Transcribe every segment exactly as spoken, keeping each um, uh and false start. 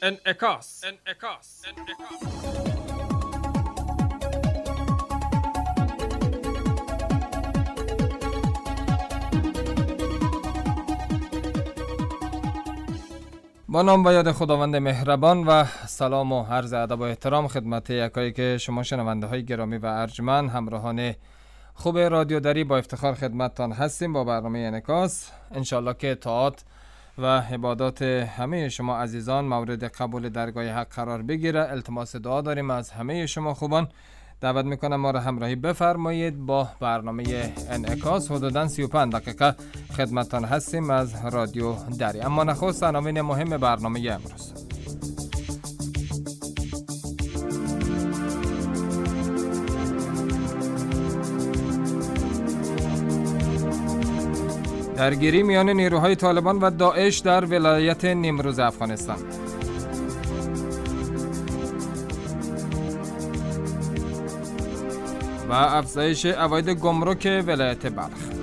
انعکاس انعکاس انعکاس با نام و یاد خداوند مهربان و سلام و عرض ادب و احترام خدمت یکایی که شما شنونده های گرامی و ارجمند همراهان خوب رادیو دری با افتخار خدمتتان هستیم با برنامه انعکاس. انشالله که اطاعت و عبادات همه شما عزیزان مورد قبول درگاه حق قرار بگیره. التماس دعا داریم از همه شما خوبان. دعوت میکنم ما را همراهی بفرمایید با برنامه انعکاس. حدوداً سی و پنج دقیقه خدمتتان هستیم از رادیو دری. اما نخست عناوین مهم برنامه امروز. درگیری میان نیروهای طالبان و داعش در ولایت نیمروز افغانستان. و افزایش عواید گمرک ولایت بلخ.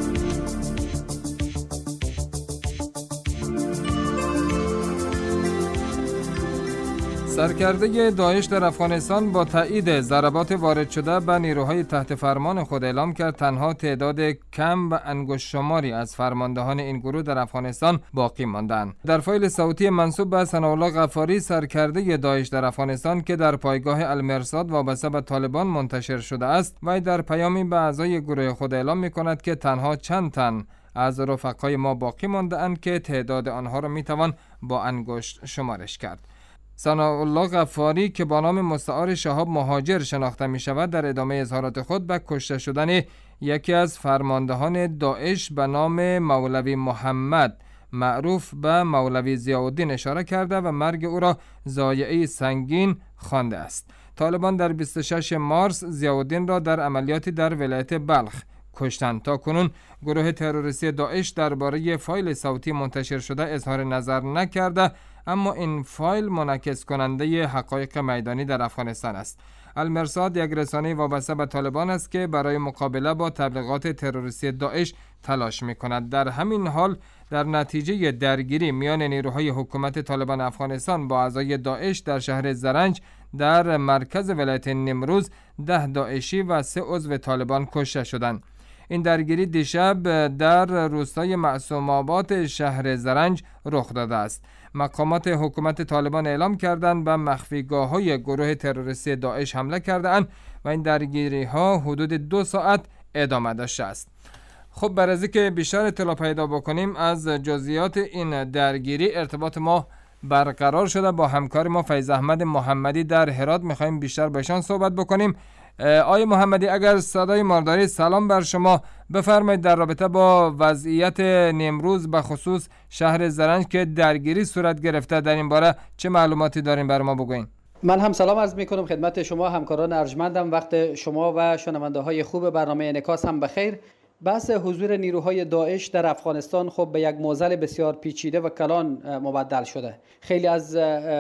سرکرده داعش در افغانستان با تایید ضربات وارد شده به نیروهای تحت فرمان خود اعلام کرد تنها تعداد کم و انگشت شماری از فرماندهان این گروه در افغانستان باقی ماندند. در فایل صوتی منسوب به ثناءالله غفاری سرکرده داعش در افغانستان که در پایگاه المرصاد وابسته به طالبان منتشر شده است، و در پیامی به اعضای گروه خود اعلام می‌کند که تنها چند تن از رفقای ما باقی مانده اند که تعداد آنها را می‌توان با انگشت شمارش کرد. ثناءالله غفاری که با نام مستعار شهاب مهاجر شناخته می شود در ادامه اظهارات خود به کشته شدن یکی از فرماندهان داعش به نام مولوی محمد معروف به مولوی ضیاءالدین اشاره کرده و مرگ او را ضایعه سنگین خوانده است. طالبان در بیست و ششم مارس ضیاءالدین را در عملیاتی در ولایت بلخ کشتند. تا کنون گروه تروریستی داعش درباره فایل صوتی منتشر شده اظهار نظر نکرده، اما این فایل منعکس کننده حقایق میدانی در افغانستان است. المرصاد یک رسانه وابسته به طالبان است که برای مقابله با تبلیغات تروریستی داعش تلاش می‌کند. در همین حال در نتیجه درگیری میان نیروهای حکومت طالبان افغانستان با اعضای داعش در شهر زرنج در مرکز ولایت نیمروز ده داعشی و سه عضو طالبان کشته شدند. این درگیری دیشب در روستای معصوم آباد شهر زرنج رخ داده است. مقامات حکومت طالبان اعلام کردند به مخفیگاه‌های گروه تروریستی داعش حمله کردند و این درگیری‌ها حدود دو ساعت ادامه داشته است. خب برای از اینکه بیشتر اطلاع پیدا بکنیم از جزئیات این درگیری ارتباط ما برقرار شده با همکار ما فیض احمد محمدی در هرات. می‌خوایم بیشتر با ایشان صحبت بکنیم. آقای محمدی اگر صدای ما دارید سلام بر شما. بفرمایید در رابطه با وضعیت نیمروز به خصوص شهر زرنج که درگیری صورت گرفته در این باره چه معلوماتی دارین بر ما بگوین؟ من هم سلام عرض می‌کنم خدمت شما همکاران ارجمندم. وقت شما و شنونده‌های خوب برنامه انعکاس هم بخیر. بحث حضور نیروهای داعش در افغانستان خب به یک معضل بسیار پیچیده و کلان مبدل شده. خیلی از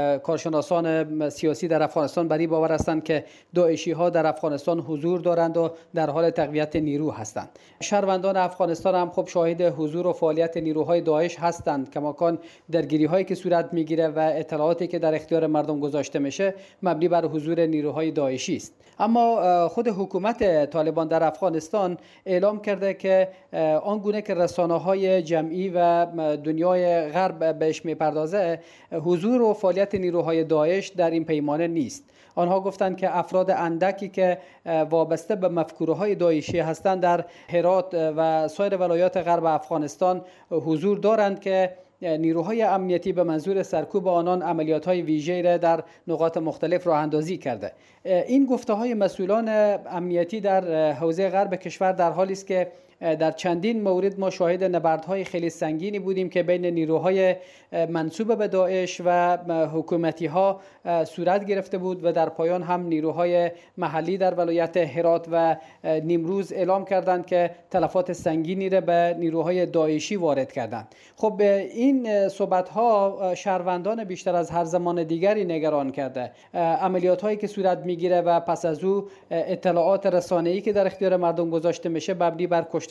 کارشناسان سیاسی در افغانستان بر این باور هستند که داعشی ها در افغانستان حضور دارند و در حال تقویت نیرو هستند. شهروندان افغانستان هم خب شاهد حضور و فعالیت نیروهای داعش هستند. کماکان درگیری هایی که صورت میگیره و اطلاعاتی که در اختیار مردم گذاشته میشه مبنی بر حضور نیروهای داعشی است. اما خود حکومت طالبان در افغانستان اعلام کرده که آنگونه که رسانه‌های جمعی و دنیای غرب بهش میپردازه حضور و فعالیت نیروهای داعش در این پیمانه نیست. آنها گفتند که افراد اندکی که وابسته به مفکوره‌های داعشی هستند در هرات و سایر ولایات غرب افغانستان حضور دارند که نیروهای امنیتی به منظور سرکوب آنان عملیات‌های ویژه‌ای را در نقاط مختلف راه اندازی کرده. این گفته‌های مسئولان امنیتی در حوزه غرب کشور در حالی است که در چندین مورد ما شاهد نبردهای خیلی سنگینی بودیم که بین نیروهای منسوب به داعش و حکومتی ها صورت گرفته بود و در پایان هم نیروهای محلی در ولایت هرات و نیمروز اعلام کردند که تلفات سنگینی را به نیروهای داعشی وارد کردند. خب این صحبت ها شهروندان بیشتر از هر زمان دیگری نگران کرده. عملیات هایی که صورت میگیره و پس از او اطلاعات رسانه‌ای که در اختیار مردم گذاشته میشه مبنی بر کشته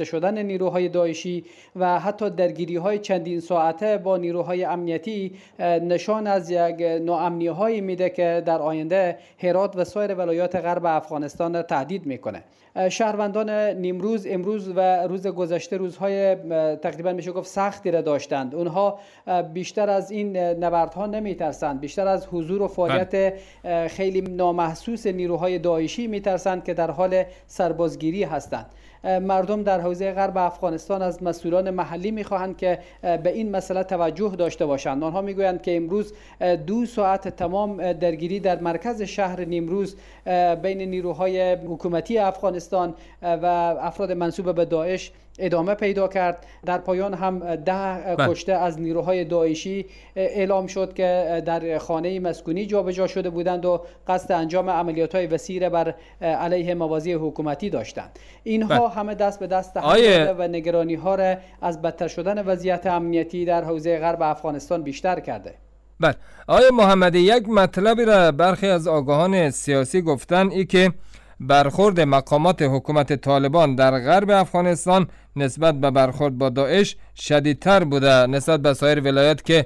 کشته شدن نیروهای داعشی و حتی درگیری‌های چندین ساعته با نیروهای امنیتی نشان از یک ناامنی‌هایی میده که در آینده هرات و سایر ولایات غرب افغانستان تهدید میکنه. شهروندان نیمروز امروز و روز گذشته روزهای تقریبا میشه گفت سختی را داشتند. اونها بیشتر از این نبردها نمیترسند، بیشتر از حضور و فعالیت خیلی نامحسوس نیروهای داعشی میترسند که در حال سربازگیری هستند. مردم در حوزه غرب افغانستان از مسئولان محلی میخواهند که به این مسئله توجه داشته باشند. آنها میگویند که امروز دو ساعت تمام درگیری در مرکز شهر نیمروز بین نیروهای حکومتی افغانستان و افراد منسوب به داعش ادامه پیدا کرد. در پایان هم ده کشته از نیروهای داعشی اعلام شد که در خانه مسکونی جابجا شده بودند و قصد انجام عملیات‌های وسیع بر علیه مواضع حکومتی داشتند. اینها همه دست به دست هم داده و نگرانی‌ها را از بدتر شدن وضعیت امنیتی در حوزه غرب افغانستان بیشتر کرده. بله آقای محمدی، یک مطلبی را برخی از آگاهان سیاسی گفتن، ای که برخورد مقامات حکومت طالبان در غرب افغانستان نسبت به برخورد با داعش شدیدتر بوده نسبت به سایر ولایات که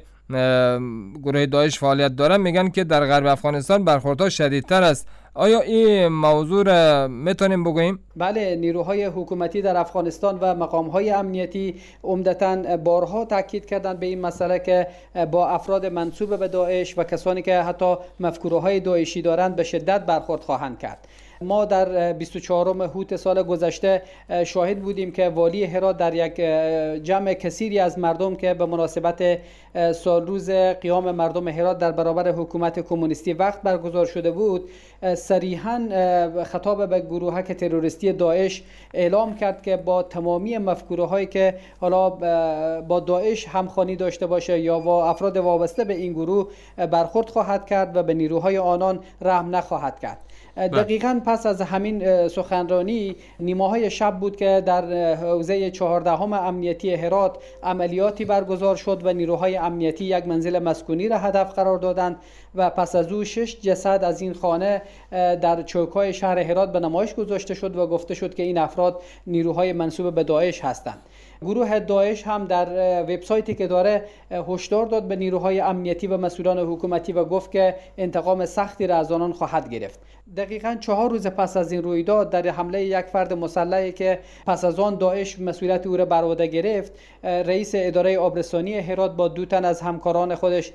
گروه داعش فعالیت دارن. میگن که در غرب افغانستان برخوردها شدیدتر است. آیا این موضوع را میتونیم بگوییم؟ بله، نیروهای حکومتی در افغانستان و مقامهای امنیتی عمدتاً بارها تاکید کردند به این مسئله که با افراد منسوب به داعش و کسانی که حتی مفکوره‌های داعشی دارند به شدت برخورد خواهند کرد. ما در بیست و چهارم هوت سال گذشته شاهد بودیم که والی هرات در یک جمع کثیری از مردم که به مناسبت سال روز قیام مردم هرات در برابر حکومت کمونیستی وقت برگزار شده بود، صریحاً خطاب به گروهک تروریستی داعش اعلام کرد که با تمامی مفکوره‌هایی که حالا با داعش همخوانی داشته باشه یا با افراد وابسته به این گروه برخورد خواهد کرد و به نیروهای آنان رحم نخواهد کرد. دقیقاً پس از همین سخنرانی نیمه‌های شب بود که در حوزه چهاردهم امنیتی هرات عملیاتی برگزار شد و نیروهای امنیتی یک منزل مسکونی را هدف قرار دادند و پس از او شش جسد از این خانه در چوک‌های شهر هرات به نمایش گذاشته شد و گفته شد که این افراد نیروهای منسوب به داعش هستند. گروه داعش هم در وبسایتی که داره هشدار داد به نیروهای امنیتی و مسئولان حکومتی و گفت که انتقام سختی را از آنان خواهد گرفت. دقیقاً چهار روز پس از این رویداد در حمله یک فرد مسلحی که پس از آن داعش مسئولیت او را بر عهده گرفت، رئیس اداره آبرسانی هرات با دو تن از همکاران خودش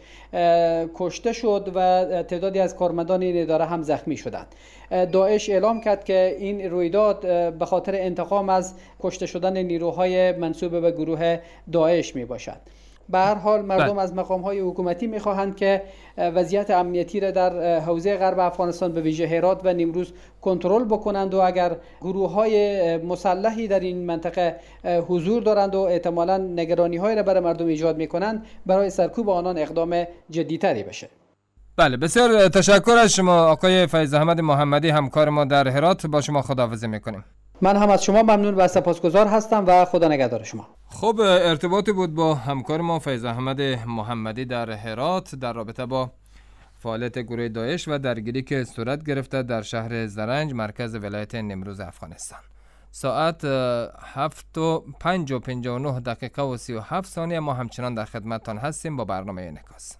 کشته شد و تعدادی از کارمندان این اداره هم زخمی شدند. داعش اعلام کرد که این رویداد به خاطر انتقام از کشته شدن نیروهای منسوب به گروه داعش می باشد. به هر حال مردم از مقام‌های حکومتی می‌خواهند که وضعیت امنیتی را در حوزه غرب افغانستان به ویژه هرات و نیمروز کنترل بکنند و اگر گروه‌های مسلحی در این منطقه حضور دارند و احتمالاً نگرانی‌هایی را برای مردم ایجاد می‌کنند، برای سرکوب آنان اقدام جدی‌تری بشه. بله، بسیار تشکر از شما آقای فیض احمد محمدی، همکار ما در هرات. با شما خداحافظی می‌کنیم. من هم از شما ممنون و سپاسگزار هستم و خدا نگهدار شما. خب، ارتباطی بود با همکار ما فیض احمد محمدی در هرات در رابطه با فعالیت گروه داعش و درگیری که صورت گرفته در شهر زرنج مرکز ولایت نیمروز افغانستان. ساعت هفت و پنج و پنجاه و نه دقیقه و سی و هفت ثانیه. ما همچنان در خدمتتان هستیم با برنامه انعکاس.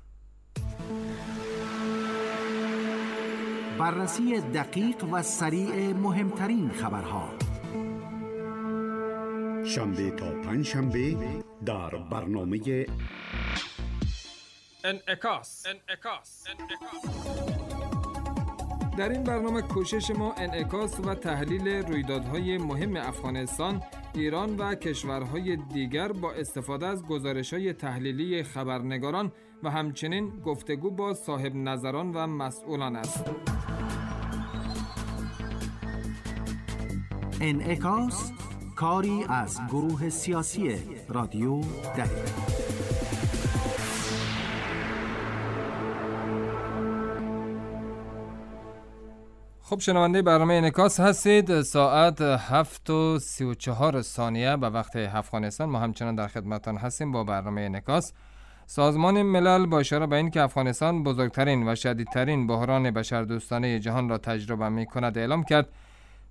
بررسی دقیق و سریع مهمترین خبرها، شنبه تا پنج شنبه در برنامه انعکاس. در این برنامه کوشش ما انعکاس و تحلیل رویدادهای مهم افغانستان، ایران و کشورهای دیگر با استفاده از گزارش‌های تحلیلی خبرنگاران و همچنین گفتگو با صاحب نظران و مسئولان است. انعکاس، کاری از گروه سیاسی رادیو دری. خب، شنونده برنامه انعکاس هستید. ساعت هفت و سی و چهار ثانیه به وقت افغانستان. ما همچنان در خدمتان هستیم با برنامه انعکاس. سازمان ملل با اشاره به این که افغانستان بزرگترین و شدیدترین بحران بشردوستانه جهان را تجربه می کند اعلام کرد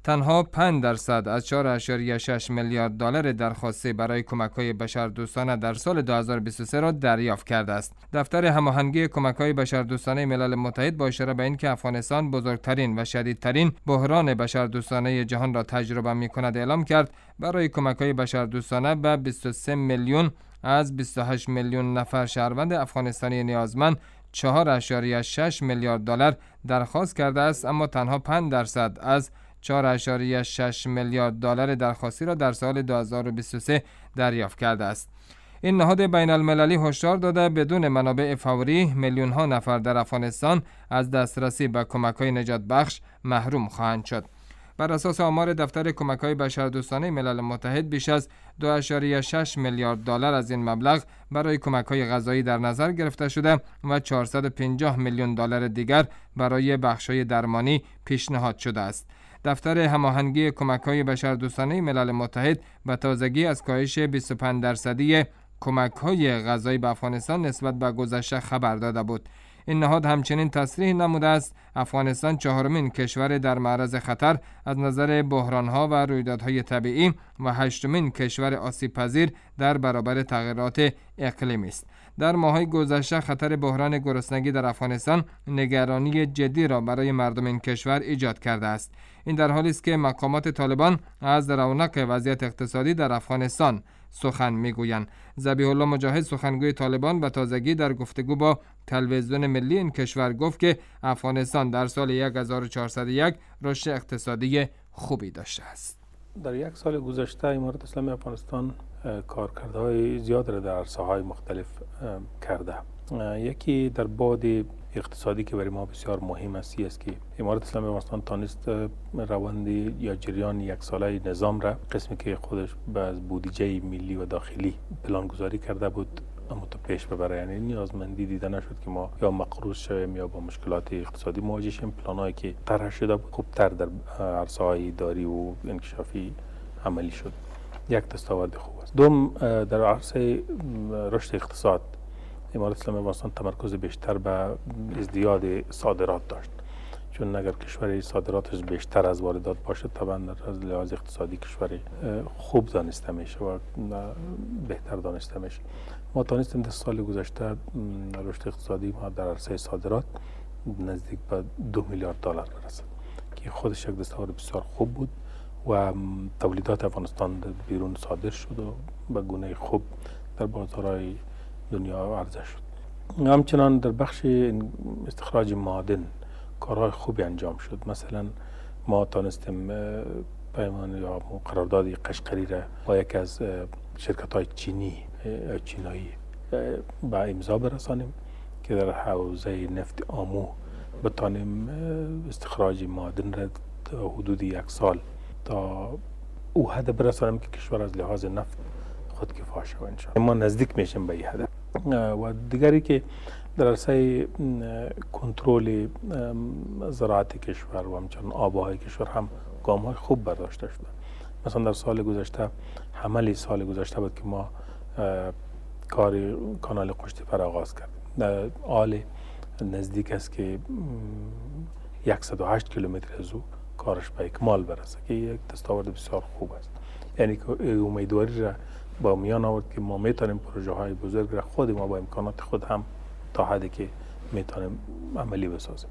تنها پنج درصد از چهار اشاریه شش میلیارد دلار درخواستی برای کمک‌های بشردوستانه در سال دو هزار و بیست و سه را دریافت کرده است. دفتر هماهنگی کمک‌های بشردوستانه ملل متحد با اشاره به اینکه افغانستان بزرگترین و شدیدترین بحران بشردوستانه جهان را تجربه می‌کند اعلام کرد برای کمک‌های بشردوستانه به بیست و سه میلیون از بیست و هشت میلیون نفر شهروند افغانستانی نیازمند چهار اشاریه شش میلیارد دلار درخواست کرده است، اما تنها پنج درصد از چهار اشاریه شش میلیارد دلار درخواستی را در سال دو هزار و بیست و سه دریافت کرده است. این نهاد بین المللی هشدار داده بدون منابع فوری میلیون ها نفر در افغانستان از دسترسی به کمک‌های نجات بخش محروم خواهند شد. بر اساس آمار دفتر کمک‌های بشردوستانه ملل متحد بیش از دو اشاریه شش میلیارد دلار از این مبلغ برای کمک‌های غذایی در نظر گرفته شده و چهارصد و پنجاه میلیون دلار دیگر برای بخش‌های درمانی پیشنهاد شده است. دفتر هماهنگی کمک‌های بشردوستانه ملل متحد به تازگی از کاهش بیست و پنج درصدی کمک‌های غذایی به افغانستان نسبت به گذشته خبر داده بود. این نهاد همچنین تصریح نموده است افغانستان چهارمین کشور در معرض خطر از نظر بحران‌ها و رویدادهای طبیعی و هشتمین کشور آسیب‌پذیر در برابر تغییرات اقلیمی است. در ماه‌های گذشته خطر بحران گرسنگی در افغانستان نگرانی جدی را برای مردم این کشور ایجاد کرده است. این در حالی است که مقامات طالبان از رونق وضعیت اقتصادی در افغانستان سخن میگویند. ذبیح الله مجاهد سخنگوی طالبان به تازگی در گفتگو با تلویزیون ملی این کشور گفت که افغانستان در سال هزار و چهارصد و یک رشد اقتصادی خوبی داشته است. در یک سال گذشته امارت اسلامی افغانستان کارکردهای زیاد را در عرصه‌های مختلف کرده. یکی در بعد اقتصادی که برای ما بسیار مهم است است که امارت اسلامی افغانستان تانست روند یا جریان یک ساله نظام را قسمی که خودش از بودجه ملی و داخلی پلان گذاری کرده بود اما تو پیش ببره، یعنی نیازمندی دیده نشد که ما یا مقروض شویم یا با مشکلات اقتصادی مواجه شیم. پلانایی که طرح شده بود خوبتر در عرصه‌های اداری و انکشافی عملی شد. یک دستاورد خوب است. دوم، در عرصه رشد اقتصاد امارت اسلامی افغانستان تمرکز بیشتر به ازدیاد صادرات داشت، چون اگر کشور صادراتش بیشتر از واردات باشه طبعا از لحاظ اقتصادی کشور خوب دانسته میشه و بهتر دانسته میشه. ما تانستیم در سال گذشته رشد اقتصادی ما در عرصه صادرات نزدیک به دو میلیارد دلار برسد که خودش یک دستاورد بسیار خوب بود و تولیدات افغانستان بیرون صادر شد و به گونه خوب در بازارهای دنیا عرضه شد. همچنان در بخش استخراج معادن کارهای خوبی انجام شد. مثلا ما تانستیم پیمان یا قرارداد قشقری را با یکی از شرکت های چینی چینایی به امضا برسانیم که در حوزه نفت آمو بتانیم استخراج معادن را تا حدود یک سال تا او هدف برسانیم که کشور از لحاظ نفت خود کفایه شود انشاءالله. ما نزدیک میشیم به این هدف. و دیگری که در عرصه کنترل زراعت کشور و همچنان آبهای کشور هم گام های خوب برداشته شده. مثلا در سال گذشته حمل سال گذشته بود که ما کار کانال قشتیپر آغاز کردیم. آل نزدیک است که صد و هشت کیلومتر از او کارش به اکمال برسه که یک دستاورد بسیار خوب است. یعنی که امیدواری را با میان آورد که ما میتونیم پروژه های بزرگ را خود ما با امکانات خود هم تا حدی که میتونیم عملی بسازیم.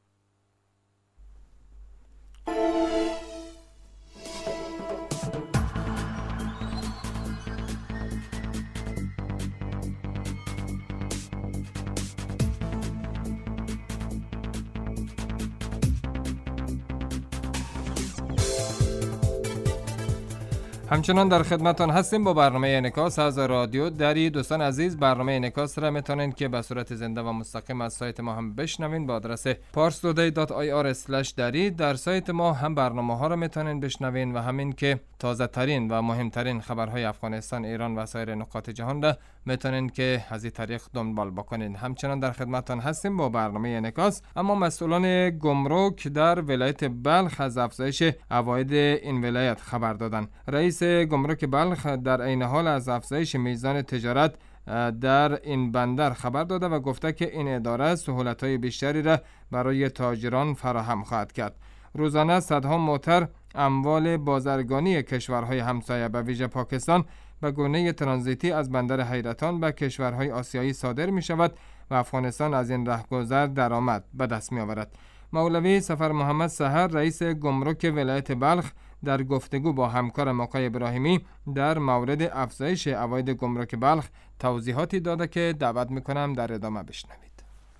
همچنان در خدمتان هستیم با برنامه انعکاس از رادیو دری. دوستان عزیز، برنامه انعکاس را میتونین که به صورت زنده و مستقیم از سایت ما هم بشنوین با آدرس پارس تودی دات آی آر اسلش دری. در سایت ما هم برنامه ها را میتونین بشنوین و همین که تازه ترین و مهمترین خبرهای افغانستان، ایران و سایر نقاط جهان را میتونین که از این طریق دنبال بکنین. همچنان در خدمتان هستیم با برنامه انعکاس. اما مسئولان گمرک در ولایت بلخ از افزایش عواید این ولایت خبر دادند. رئیس گمرک بلخ در عین حال از افزایش میزان تجارت در این بندر خبر داده و گفته که این اداره سهولت‌های بیشتری را برای تاجران فراهم خواهد کرد. روزانه صدها موتر اموال بازرگانی کشورهای همسایه به ویژه پاکستان به گونه ترانزیتی از بندر حیرتان به کشورهای آسیایی صادر می شود و افغانستان از این رهگذر درآمد به دست می آورد. مولوی سفر محمد سحر رئیس گمرک ولایت بلخ در گفتگو با همکار ماکای ابراهیمی در مورد افزایش عواید گمرک بلخ توضیحاتی داده که دعوت میکنم در ادامه بشنوید.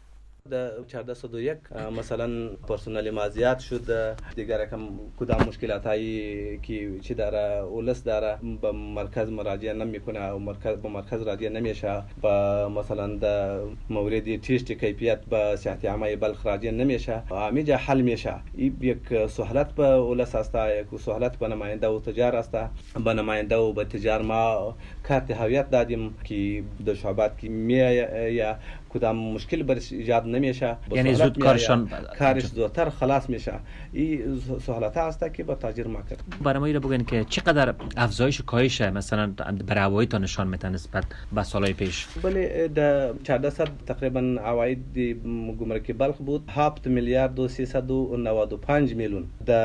در چهارده صد و یک مثلا پرسنل ما زیاد شد، دیگر کم کدام مشکلات هایی که چی داره اولس داره به مرکز مراجعه نمیکنه و مرکز به مرکز راجع نمیشه، و مثلا در مورد تیشت کیفیت به صحت عامه بلخ راجع نمیشه، همیجا حل میشه. این یک سهولت به اولس است، یک سهولت به نماینده و تجار است. به نماینده و به تجار ما کارت هویت دادیم که در شعبات که میایه کدام مشکل برش ایجاد نمیشه، یعنی زود کارشان کارش زودتر خلاص میشه. این سهولت است که با تاجر ما کرد. برای ما ایره بگین که چقدر افزایش کاهش مثلا بر عواید نشان میده نسبت به سالهای پیش؟ بله، در چهارده صد تقریبا عواید گمرک بلخ بود هفت میلیارد و سیصد و نود و پنج میلیون.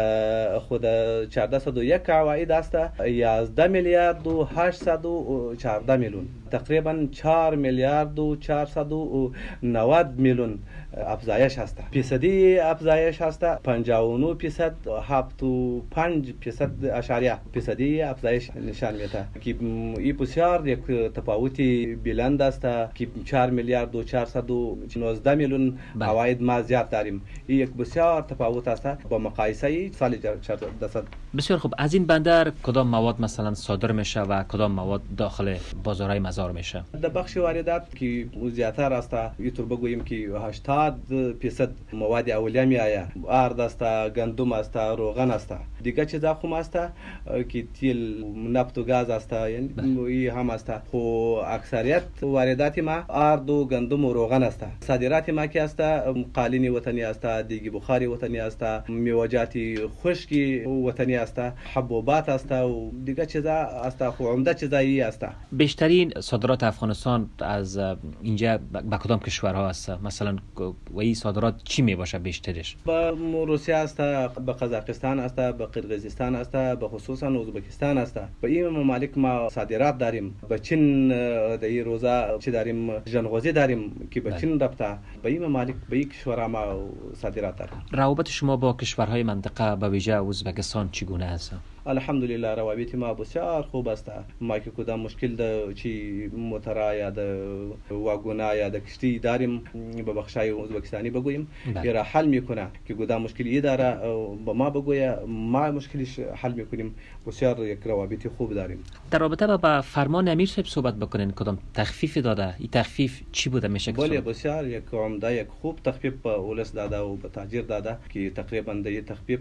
در خود چهارده صد و یک عواید است یازده میلیارد و هشتصد و چهارده میلیون، تقریبا چهار میلیارد و چهارصد و نود میلیون افزایش هست. فیصدی افزایش هست پنجاه و نه درصد، هفتاد و پنج درصد اشاریه فیصدی افزایش نشان میده که این بسیار یک تفاوتی بلند است که چهار میلیارد و چهارصد و نوزده میلیون عواید ما زیاد داریم. این یک بسیار تفاوت است با مقایسه سال چهارده صد. بسیار خوب. از این بندر کدام مواد مثلا صادر میشه و کدام مواد داخل بازارهای مزار میشه؟ در بخش واردات که زیادتر است، اینطور بگوییم که هشتاد درصد مواد اولیه می آید. آرد است، گندم است، روغن است. دیگه چیزا خوم است که تیل، نفت و گاز است، یعنی این هم است. خو اکثریت واردات ما آرد و گندم و روغن است. صادرات ما که است قالین وطنی است، دیگه بخاری وطنی است، میوه‌جات خشکی وطنی است، حبوبات است و دیگه چیزا است. خو عمده چیزایی است. بیشترین صادرات افغانستان از اینجا به کدام کشورها است؟ مثلا و این صادرات چی می باشه بیشترش؟ به روسیه است، به قزاقستان است، به قرقیزستان است، به خصوصا ازبکستان است. به این ممالک ما صادرات داریم. به چین در این روزا چی داریم؟ جنغوزی داریم که به چین رفته. به این ممالک به این کشورها ما صادرات داریم. روابط شما با کشورهای منطقه به ویژه ازبکستان چگونه است؟ الحمدلله روابط ما بسیار خوب است. ما که کدام مشکل ده چی موترا یا ده واگونا یا ده کشتی داریم به بخشای ازبکستانی بگوییم که را حل میکنه، که کدام مشکلی داره با ما بگویه، ما مشکلش حل میکنیم. بسیار یک روابط خوب داریم. در رابطه با فرمان امیر صاحب صحبت بکنین، کدام تخفیف داده؟ این تخفیف چی بوده میشه؟ بله، بسیار یک عمده یک خوب تخفیف به اولس داده و به تاجر داده که تقریبا ده تخفیف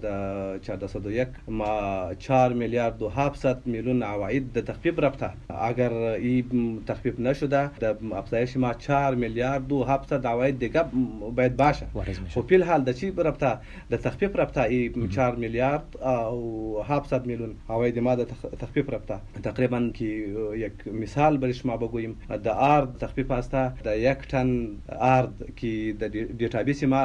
در چهارده صد و یک ما چهار میلیارد و هفتصد میلیون عواید د تخفیف رفته. اگر این تخفیف نشده در افزایش ما چهار میلیارد و هفتصد عواید دیگه باید باشه. خب فی الحال د چی رفته؟ د تخفیف رفته. این چهار میلیارد و هفتصد میلیون عواید ما د تخفیف رفته. تقریبا که یک مثال برش ما بگوییم، د آرد تخفیف است. د یک تن آرد که د دیتابیس ما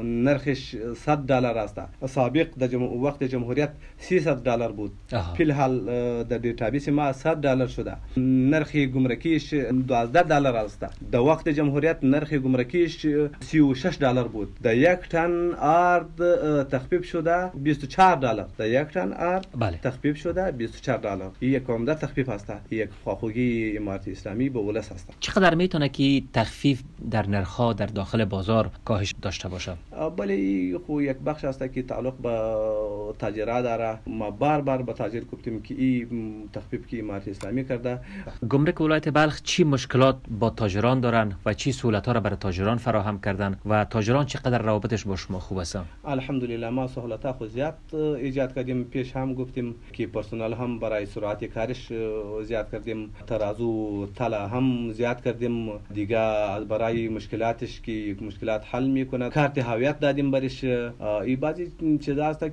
نرخش صد دلار است. سابق د وقت جمهوریت سیصد دلار بود. فی الحال در دیتابیس ما صد دلار شده. نرخ گمرکیش دوازده دلار است. در وقت جمهوریت نرخ گمرکیش سی و شش دلار بود. در یک تن آرد تخفیف شده بیست و چهار دلار. در یک تن آرد بله. تخفیف شده بیست و چهار دلار. این یک عمده تخفیف است. یک خواخوگی امارت اسلامی به اولس است. چقدر میتونه که تخفیف در نرخ‌ها در داخل بازار کاهش داشته باشه؟ بله، خو یک بخش است که تعلق به تاجرها داره. ما بار بار با تاجر گفتیم که این تخفیف که امارت اسلامی کرده. گمرک ولایت بلخ چی مشکلات با تاجران دارن و چی سهولت‌ها را برای تاجران فراهم کردن و تاجران چقدر روابطش با شما خوب است؟ الحمدلله ما سهولت‌ها خود زیاد ایجاد کردیم. پیش هم گفتیم که پرسنل هم برای سرعت کارش زیاد کردیم، ترازو طلا هم زیاد کردیم. دیگه برای مشکلاتش که مشکلات حل میکنه کارت هویت دادیم برش. این بعضی چیزا است که ما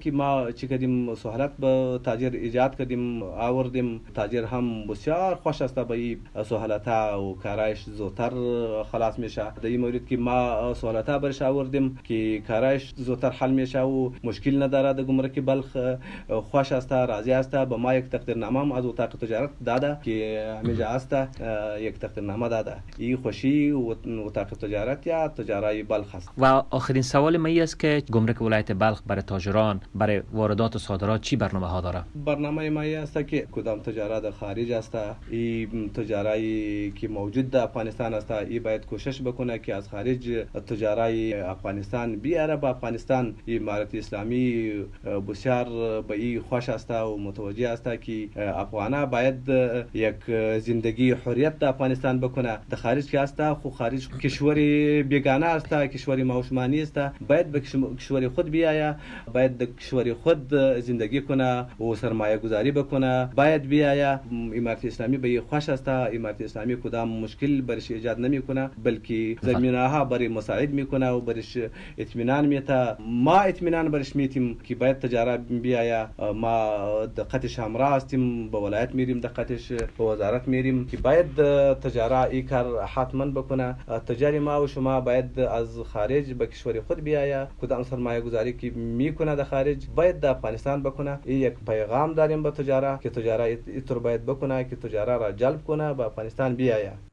ما چی کردیم سهولت به تاجر ایجاد کردیم، آوردیم. تاجر هم بسیار خوش است به این سهولت و کارایش زودتر خلاص میشه. در این مورد که ما سهولت برش آوردیم که کارایش زودتر حل میشه و مشکل نداره. در گمرک بلخ خوش است، راضی است. به ما یک تقدیرنامه از اتاق تجارت داده که همیجا است، یک تقدیرنامه داده. این خوشی و اتاق تجارت یا تجاری بلخ است. و آخرین سوال من است که گمرک ولایت بلخ برای تاجران برای واردات و صادرات چی برنامه ها داره؟ برنامه ما است که کدام تجارت در خارج است، این تجاری که موجود در افغانستان است، این باید کوشش بکنه که از خارج تجاری افغانستان بیاره به افغانستان. امارت اسلامی بسیار به این خوش است و متوجه است که افغانا باید یک زندگی حریت در افغانستان بکنه. در خارج که است خو خارج کشوری بیگانه است، کشوری موشمانی است. باید به کشوری خود بیاید، باید در کشوری خود زندگی کنه و سرمایه گذاری بکنه. باید بیاید. امارت اسلامی به این خوش است. امارت اسلامی کدام مشکل برش ایجاد نمیکنه، بلکه زمینه ها برای مساعد میکنه و برش اطمینان میته. ما اطمینان برش میتیم که باید تجارت بیاید. ما دقتش همراه هستیم، به ولایت میریم، دقتش به وزارت میریم که باید تجارت این کار حتما بکنه. تجاری ما و شما باید از خارج به کشور خود بیاید. کدام سرمایه گذاری که میکنه در خارج باید در افغانستان بکنه. این یک پیغام داریم به تجارت که تجارت اینطور باید بکنه که تجارت را جلب کنه به افغانستان بیاید.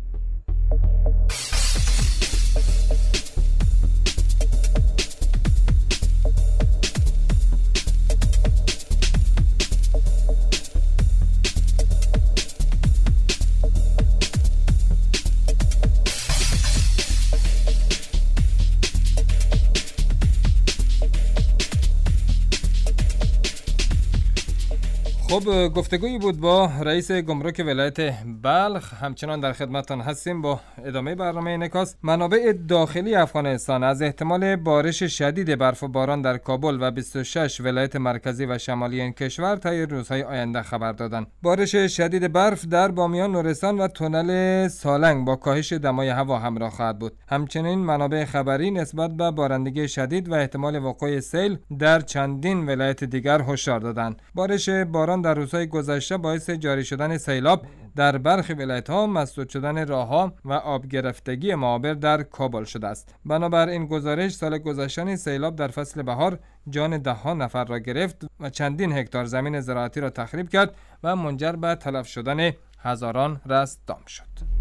خب گفتگویی بود با رئیس گمرک ولایت بلخ. همچنان در خدمتتان هستیم با ادامه برنامه انعکاس. منابع داخلی افغانستان از احتمال بارش شدید برف و باران در کابل و بیست و شش ولایت مرکزی و شمالی این کشور طی روزهای آینده خبر دادند. بارش شدید برف در بامیان، نورستان و تونل سالنگ با کاهش دمای هوا همراه خواهد بود. همچنین منابع خبری نسبت به بارندگی شدید و احتمال وقوع سیل در چندین ولایت دیگر هشدار دادند. بارش باران در روزهای گذشته باعث جاری شدن سیلاب در برخی ولایت‌ها، مسدود شدن راه‌ها و آب گرفتگی معابر در کابل شده است. بنابر این گزارش سال گذشته سیلاب در فصل بهار جان ده ها نفر را گرفت و چندین هکتار زمین زراعتی را تخریب کرد و منجر به تلف شدن هزاران رستم شد.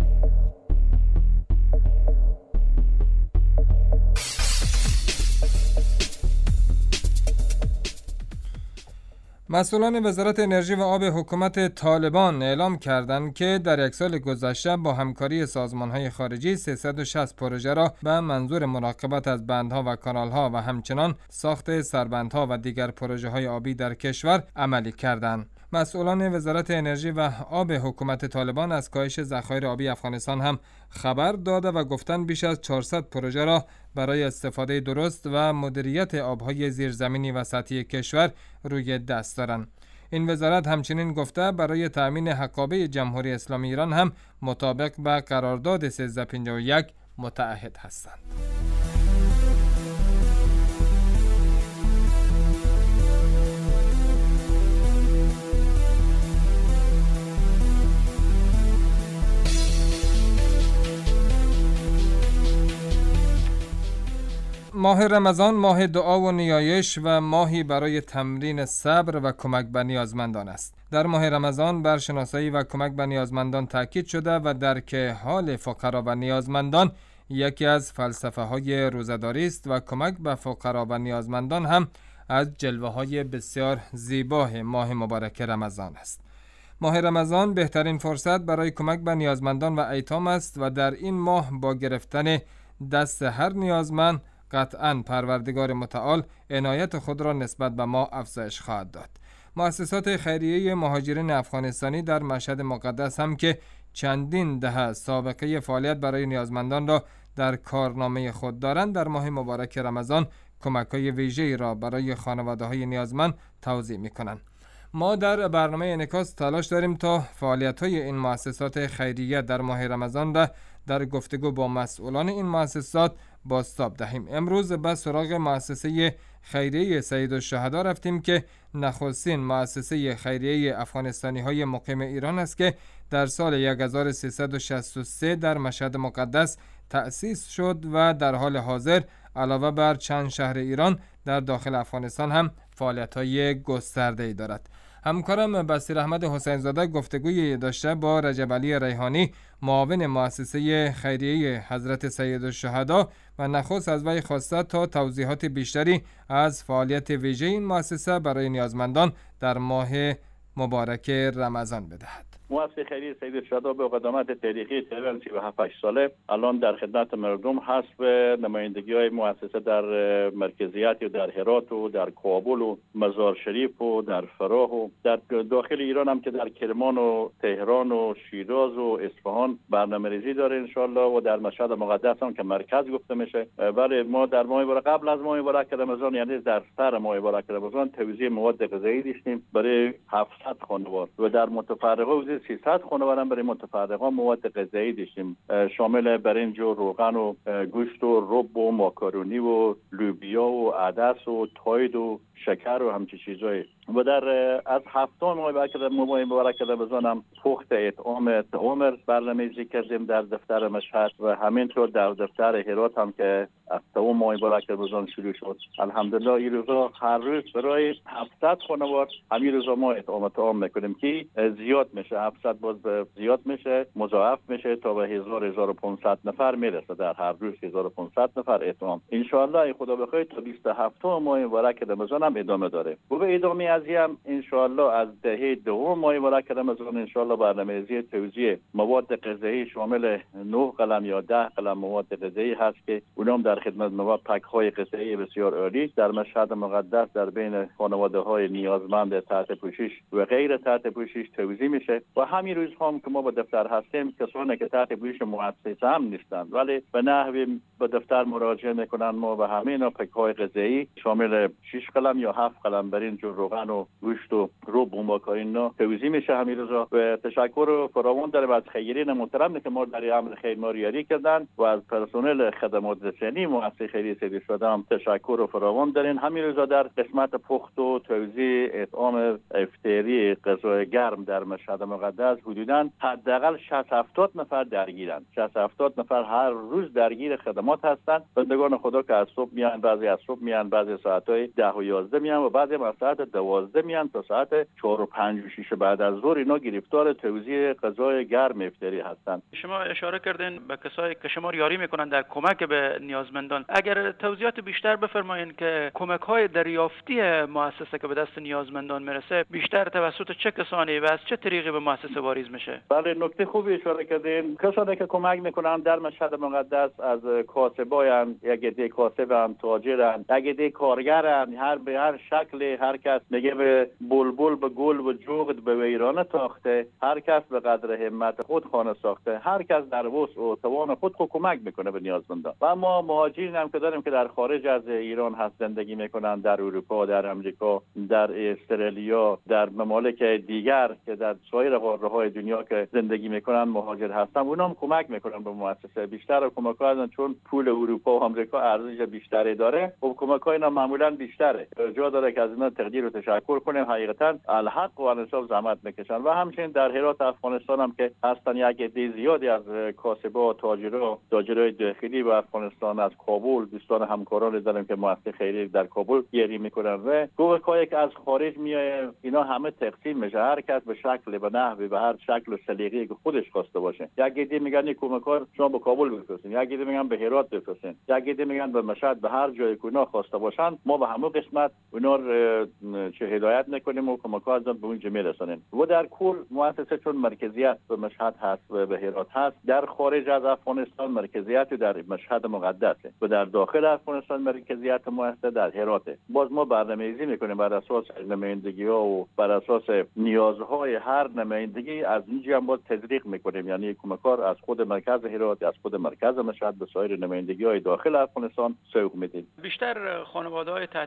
مسئولان وزارت انرژی و آب حکومت طالبان اعلام کردند که در یک سال گذشته با همکاری سازمان‌های خارجی سیصد و شصت پروژه را به منظور مراقبت از بندها و کانال‌ها و همچنان ساخت سربندها و دیگر پروژه‌های آبی در کشور عملی کردند. مسئولان وزارت انرژی و آب حکومت طالبان از کاهش ذخایر آبی افغانستان هم خبر داده و گفتند بیش از چهارصد پروژه را برای استفاده درست و مدیریت آبهای زیرزمینی و سطحی کشور روی دست دارند. این وزارت همچنین گفته برای تأمین حقابه جمهوری اسلامی ایران هم مطابق به قرارداد سیصد و پنجاه و یک متعهد هستند. ماه رمضان ماه دعا و نیایش و ماهی برای تمرین صبر و کمک به نیازمندان است. در ماه رمضان بر شناسایی و کمک به نیازمندان تاکید شده و درک حال فقرا و نیازمندان یکی از فلسفه های روزه‌داری است و کمک به فقرا و نیازمندان هم از جلوه های بسیار زیبای ماه مبارک رمضان است. ماه رمضان بهترین فرصت برای کمک به نیازمندان و ایتام است و در این ماه با گرفتن دست هر نیازمند قطعاً پروردگار متعال عنایت خود را نسبت به ما افزایش خواهد داد. مؤسسات خیریه مهاجرین افغانستانی در مشهد مقدس هم که چندین دهه سابقه فعالیت برای نیازمندان را در کارنامه خود دارند، در ماه مبارک رمضان کمک‌های ویژه‌ای را برای خانواده‌های نیازمند توزیع می‌کنند. ما در برنامه انعکاس تلاش داریم تا فعالیت‌های این مؤسسات خیریه در ماه رمضان را در گفتگو با مسئولان این مؤسسات بازتاب دهیم. امروز به سراغ مؤسسه خیریه سیدالشهدا رفتیم که نخستین مؤسسه خیریه افغانستانی های مقیم ایران است که در سال هزار و سیصد و شصت و سه در مشهد مقدس تأسیس شد و در حال حاضر علاوه بر چند شهر ایران در داخل افغانستان هم فعالیت‌های گسترده‌ای دارد. همکارم بصیر احمد حسین زاده گفتگوی داشته با رجب علی ریحانی، معاون مؤسسه خیریه حضرت سیدالشهدا، و نخست از وی خواسته تا توضیحات بیشتری از فعالیت ویژه این مؤسسه برای نیازمندان در ماه مبارک رمضان بدهد. مؤسسه خیریه سیدالشهدا به قدامت تاریخی تقریباً سی و هفت ساله الان در خدمت مردم هست و نمایندگی‌های مؤسسه در مرکزیت و در هرات و در کابل و مزار شریف و در فراه و در داخل ایران هم که در کرمان و تهران و شیراز و اصفهان برنامه‌ریزی داره ان شاء الله، و در مشهد مقدس هم که مرکز گفته میشه. ولی ما در ماه مبارک قبل از ماه مبارک رمضان، یعنی در سر ماه مبارک رمضان، توزیع مواد غذایی داشتیم برای هفتصد خانوار و در متفرقه سیصد خانوار هم برای متفرقان مواد غذایی داشتیم، شامل برنج و روغن و گوشت و رب و ماکارونی و لوبیا و عدس و تاید و شکر و همچین چیزایی. و در از هفتم ماه مبارک رمضان هم پخت اطعام عمر برنامه‌ریزی کردیم در دفتر مشهد و همینطور در دفتر هرات هم که از دوم ماه مبارک رمضان شروع شد. الحمدلله این روزا هر روز برای هفتصد خانوار همین روزا ما اطعام طعام میکنیم که زیاد میشه، هفتصد باز زیاد میشه، مضاعف میشه تا به هزار هزار و پانصد نفر میرسه. در هر روز هزار و پانصد نفر اطعام ان شاء الله خدا بخواد تا بیست و هفتم ماه مبارک رمضان هم ادامه داره. و به ادامه از هم ان شاء الله از دهه دوم ماه مبارک رمضان ان شاء الله برنامه‌ریزی توزیع مواد غذایی شامل نه قلم یا ده قلم مواد غذایی هست که اونم در خدمت مواد پک‌های غذایی بسیار عالی در مشهد مقدس در بین خانواده‌های نیازمند تحت پوشش و غیر تحت پوشش توزیع میشه. و همین روز هم که ما با دفتر هستیم کسانی که تحت پوشش مؤسسه هم نیستند ولی به نحوی به دفتر مراجعه میکنن، ما به همین پک‌های غذایی شامل شش قلم یا هفت قلم برنج و روغن و گوشت و رب و ماکارونی توزیع میشه همین روزا. و تشکر فراوان دارم از خیرین محترم که ما در امر خیر ما ریاری کردن و از پرسنل خدمات رسانی مؤسسه خیریه سیدالشهدا هم تشکر فراوان دارین. همین روزا در قسمت پخت و توزیع اطعام افطاری غذای گرم در مشهد مقدس حدوداً حداقل شصت هفتاد نفر درگیرن. شصت هفتاد نفر هر روز درگیر خدمات هستند. بندگان خدا که از صبح میان، بعضی از صبح میان، بعضی ساعت‌های ده و یازده میان و بعضی از ساعت دوازده میان تا ساعت چهار و پنج و شش بعد از ظهر اینا گرفتار توزیع غذای گرم افطاری هستند. شما اشاره کردین به کسایی که شما یاری میکنن در کمک به نیازمندان. اگر توضیحات بیشتر بفرمایید که کمک‌های دریافتی مؤسسه که به دست نیازمندان میرسه بیشتر توسط چه کسانی و از چه طریقی به مؤسسه واریز میشه؟ بله، نکته خوبی اشاره کردین. کسانی که کمک میکنن در مشهد مقدس از کاسبایان، یک عده کاسبن، تاجرن، یک عده کارگرن، هر به هر شکل، هر کس میگه به بلبل به گل و جغد به ویرانه تاخته، هر کس به قدر همت خود خانه ساخته، هر کس در وسع و توان خود خود کمک میکنه به نیازمندان. و ما مهاجرین هم که داریم که در خارج از ایران هست زندگی میکنن، در اروپا، در امریکا، در استرالیا، در ممالک دیگر که در سایر قاره های دنیا که زندگی میکنن مهاجر هستن، اونها هم کمک میکنن به مؤسسه. بیشتر کمک ها چون پول اروپا و آمریکا ارزش بیشتری داره و کمک ها اینا معمولا بیشتره. جا داره که از اینا تقدیر و تشکر کنیم. حقیقتا الحق و انصاف زحمت میکشن. و همچنین در هرات افغانستان هم که هستن یک عده زیادی از کاسبا، تاجرا، تاجرای داخلی و افغانستان از کابل دوستان همکاران داریم که مؤسسه خیریه در کابل یاری میکنن و کمکایی که از خارج میاد اینا همه تقسیم میشه. هر کس به شکل به نحوی به هر شکل و سلیقه‌ای که خودش خواسته باشه. یک عده میگن کمکار شما به کابل بفرستین، یک عده میگن به هرات بفرستین، یک عده میگن به مشهد، به هر جایی که اونا خواسته باشن ما به همه قسمت اونا چه هدایت میکنیم و کمک‌ها از به اونجا میرسونیم. و در کل مؤسسه چون مرکزیت به مشهد هست و به هرات هست، در خارج از افغانستان مرکزیت در مشهد مقدسه و در داخل افغانستان مرکزیت مؤسسه در هراته. باز ما برنامه‌ریزی میکنیم بر اساس نمایندگی‌ها و بر اساس نیازهای هر نمایندگی از اینجا هم باز تزریق میکنیم، یعنی کمکار از خود مرکز هرات، از خود مرکز مشهد به سایر نمایندگی‌های داخل افغانستان سوق میدیم. بیشتر خانواده‌های تحت پوشش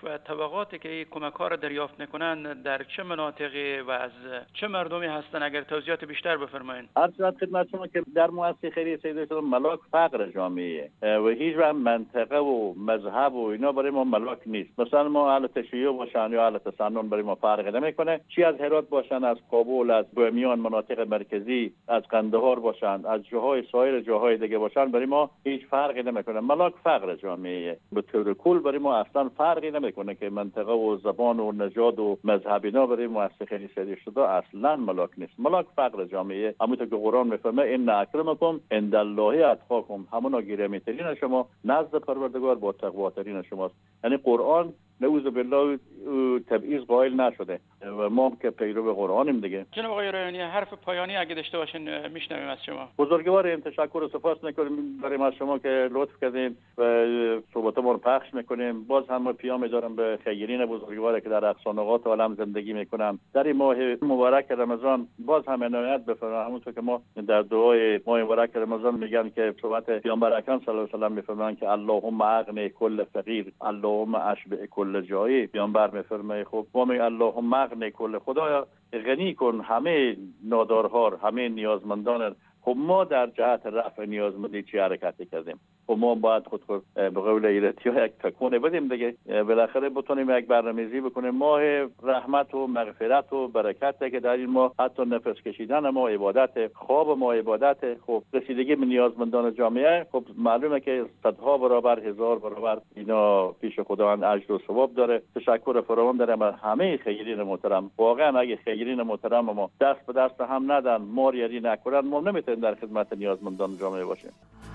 داعش و طبقاتی که این کمک ها را دریافت میکنند در چه مناطقی و از چه مردمی هستند؟ اگر توضیحات بیشتر بفرمایید. عرض خدمت شما که در مؤسسه خیریه سید دکتر ملاک فقر جامعه و هیچ وقت منطقه و مذهب و اینا برای ما ملاک نیست. مثلا ما اهل تشیع باشن یا اهل تسنن برای ما فرق نمیکنه، چی از هرات باشن، از کابل، از بامیان، مناطق مرکزی، از قندهار باشن، از جاهای سایر جاهای دیگه باشن، برای ما هیچ فرقی نمیکنه. ملاک فقر جامعه به طور کل برای ما اصلا فرقی نمیکنه که منطقه و زبان و نژاد و مذهب اینا برای مؤسسه خیریه سید شده اصلا ملاک نیست. ملاک فقر جامعه، همونطور که قرآن میفرمه ان اکرمکم عند الله اتقاکم، همونا گرامی‌ترین شما نزد پروردگار با تقواترین شماست. یعنی قرآن نعوذ بالله تبعیض قائل نشده و ما که پیرو قرآنیم دیگه. جناب آقای رایانی، حرف پایانی اگه داشته باشین میشنویم از شما. بزرگواریم، تشکر و سپاس میکنیم برای از شما که لطف کردین و صحبت ما رو پخش میکنیم. باز هم پیام دارم به خیرین بزرگواری که در اقصا نقاط عالم زندگی میکنن در این ماه مبارک رمضان، باز هم عنایت بفرمایید. همونطور که ما در دعای ماه مبارک رمضان میگن که صحبت پیامبر اکرم صلی الله علیه و آله میفرمایند که اللهم اغنی کل فقیر، اللهم اشبع کل جایی. پیامبر میفرمایند خب ما میگیم اللهم اغنی کل، خدایا غنی کن همه نادارها، همه نیازمندان. خب ما در جهت رفع نیازمندی چی حرکتی کردیم؟ خب ما باید خود خود به قول ایرتی‌ها یک تکونه بدیم دیگه، بالاخره بتونیم یک برنامه‌ریزی بکنیم. ماه رحمت و مغفرت و برکت که در این ماه حتی نفس کشیدن ما عبادت، خواب ما عبادت، خب رسیدگی به نیازمندان جامعه، خب معلومه که صدها برابر هزار برابر اینا پیش خداوند اجر و ثواب داره. تشکر فراوان دارم از همه خیرین محترم. واقعا اگه خیرین محترم ما دست به دست هم ندن، ما یاری نکنن، ما نمیتونیم در خدمت نیازمندان جامعه باشیم.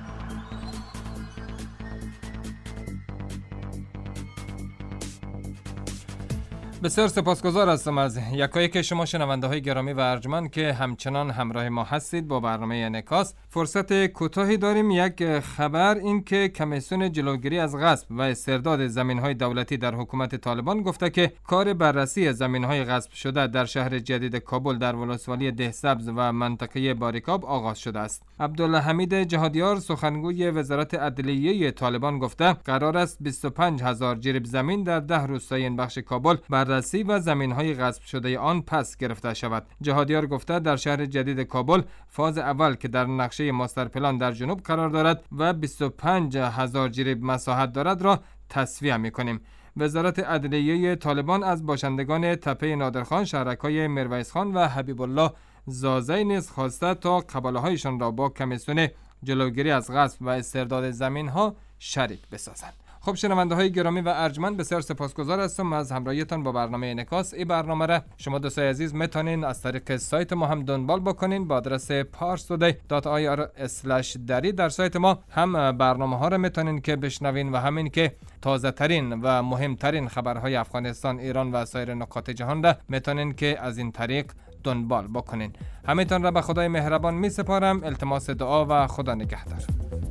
بسیار سپاسگزار هستم از یکایک شما شنونده های گرامی و ارجمند که همچنان همراه ما هستید با برنامه انعکاس. فرصت کوتاهی داریم. یک خبر این که کمیسیون جلوگیری از غصب و استرداد زمین‌های دولتی در حکومت طالبان گفته که کار بررسی زمین‌های غصب شده در شهر جدید کابل در ولسوالی دهسبز و منطقه باریکاب آغاز شده است. عبدالحمید جهادیار سخنگوی وزارت عدلیه طالبان گفته قرار است بیست و پنج هزار جریب زمین در ده روستای این بخش کابل بررسی و زمین‌های غصب شده آن پس گرفته شود. جهادیار گفته در شهر جدید کابل فاز اول که در نقشه ماستر پلان در جنوب قرار دارد و بیست و پنج هزار جریب مساحت دارد را تصفیه می‌کنیم. وزارت عدلیه طالبان از باشندگان تپه نادرخان، شهرک‌های مرویس خان و حبیب الله زازی نیز خواسته تا قباله‌هایشان را با کمیسیون جلوگیری از غصب و استرداد زمین‌ها شریک بسازند. خب شنونده های گرامی و ارجمند، بسیار سپاسگزار هستم از همراهیتان با برنامه انعکاس. این برنامه را شما دوستای عزیز میتونین از طریق سایت ما هم دنبال بکنین با آدرس پارس تودی دات آی آر اسلش دری. در سایت ما هم برنامه ها را میتونین که بشنوین و همین که تازه ترین و مهمترین خبرهای افغانستان، ایران و سایر نقاط جهان را میتونین که از این طریق دنبال بکنین. همتون را به خدای مهربان می سپارم. التماس دعا و خدا نگهدار.